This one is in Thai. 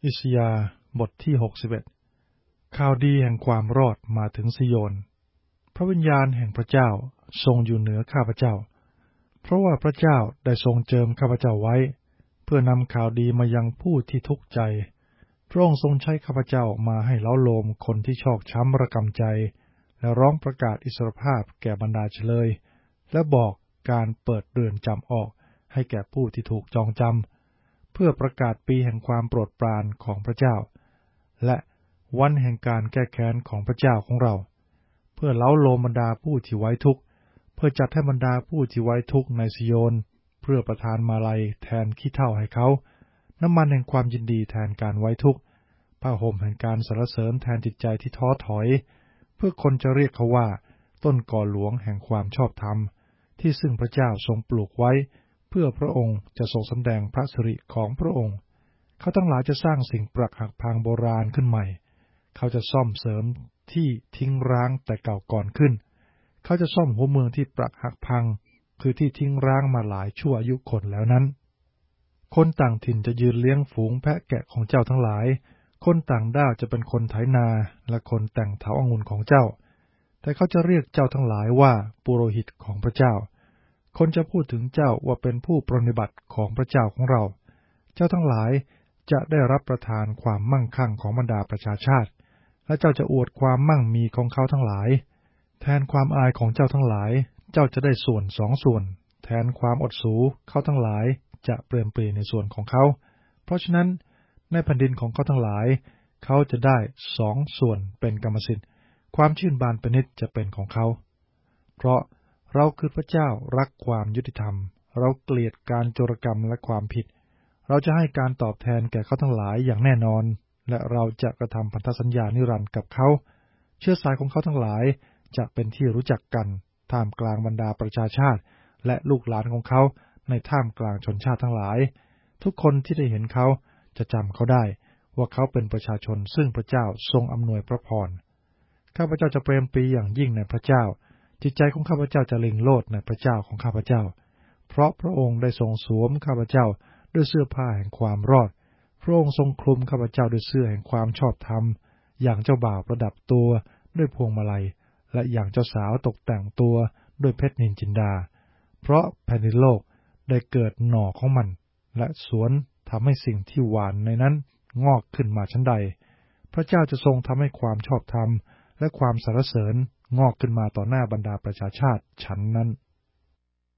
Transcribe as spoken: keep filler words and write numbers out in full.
อิสยาห์บทที่หกสิบเอ็ดข่าวดีแห่งความรอดมาถึงซิโยนพระวิญญาณแห่งพระเจ้าทรงอยู่เหนือข้าพเจ้าเพราะว่าพระเจ้าได้ทรงเจิมข้าพเจ้าไว้เพื่อนำข่าวดีมายังผู้ที่ทุกข์ใจพระองค์ทรงใช้ข้าพเจ้ามาให้เล้าโลมคนที่ชอกช้ำระกำใจและร้องประกาศอิสรภาพแก่บรรดาเฉลยและบอกการเปิดเรือนจำออกให้แก่ผู้ที่ถูกจองจำเพื่อประกาศปีแห่งความโปรดปรานของพระเจ้าและวันแห่งการแก้แค้นของพระเจ้าของเราเพื่อเล้าโลมบรรดาผู้ที่ไว้ทุกข์เพื่อจัดให้บรรดาผู้ที่ไว้ทุกข์ในซิโยนเพื่อประทานมาลัยแทนขี้เถ้าให้เขาน้ำมันแห่งความยินดีแทนการไว้ทุกข์ผ้าห่มแห่งการสรรเสริญแทนจิตใจที่ท้อถอยเพื่อคนจะเรียกเขาว่าต้นก่อหลวงแห่งความชอบธรรมที่ซึ่งพระเจ้าทรงปลูกไว้เพื่อพระองค์จะทรงสำแดงพระสิริของพระองค์เขาทั้งหลายจะสร้างสิ่งปรักหักพังโบราณขึ้นใหม่เขาจะซ่อมเสริมที่ทิ้งร้างแต่เก่าก่อนขึ้นเขาจะซ่อมหัวเมืองที่ปรักหักพังคือที่ทิ้งร้างมาหลายชั่วอายุคนแล้วนั้นคนต่างถิ่นจะยืนเลี้ยงฝูงแพะแกะของเจ้าทั้งหลายคนต่างด้าวจะเป็นคนไถนาและคนแต่งเถาองุ่นของเจ้าแต่เขาจะเรียกเจ้าทั้งหลายว่าปุโรหิตของพระเจ้าคนจะพูดถึงเจ้าว่าเป็นผู้ปรนนิบัติของพระเจ้าของเราเจ้าทั้งหลายจะได้รับประทานความมั่งคั่งของบรรดาประชาชาติและเจ้าจะอวดความมั่งมีของเขาทั้งหลายแทนความอายของเจ้าทั้งหลายเจ้าจะได้ส่วนสองส่วนแทนความอดสูเขาทั้งหลายจะเปลี่ยนเปลี่ยนในส่วนของเขาเพราะฉะนั้นในแผ่นดินของเขาทั้งหลายเขาจะได้สองส่วนเป็นกรรมสิทธิ์ความชื่นบานเป็นนิจจะเป็นของเขาเพราะเราคือพระเจ้ารักความยุติธรรมเราเกลียดการโจรกรรมและความผิดเราจะให้การตอบแทนแก่เขาทั้งหลายอย่างแน่นอนและเราจะกระทำพันธสัญญานิรันดร์กับเขาเชื้อสายของเขาทั้งหลายจะเป็นที่รู้จักกันท่ามกลางบรรดาประชาชาติและลูกหลานของเขาในท่ามกลางชนชาติทั้งหลายทุกคนที่ได้เห็นเขาจะจำเขาได้ว่าเขาเป็นประชาชนซึ่งพระเจ้าทรงอำนวยพระพรข้าพเจ้าจะเปรมปรีอย่างยิ่งในพระเจ้าจิตใจของข้าพเจ้าจะเล็งโลดในพระเจ้าของข้าพเจ้าเพราะพระองค์ได้ทรงสวมข้าพเจ้าด้วยเสื้อผ้าแห่งความรอดพระองค์ทรงคลุมข้าพเจ้าด้วยเสื้อแห่งความชอบธรรมอย่างเจ้าบ่าวประดับตัวด้วยพวงมาลัยและอย่างเจ้าสาวตกแต่งตัวด้วยเพชรนินจินดาเพราะแผ่นดินโลกได้เกิดหน่อของมันและสวนทำให้สิ่งที่หวานในนั้นงอกขึ้นมาชั้นใดพระเจ้าจะทรงทำให้ความชอบธรรมและความสรรเสริญงอกขึ้นมาต่อหน้าบรรดาประชาชาติฉันนั้น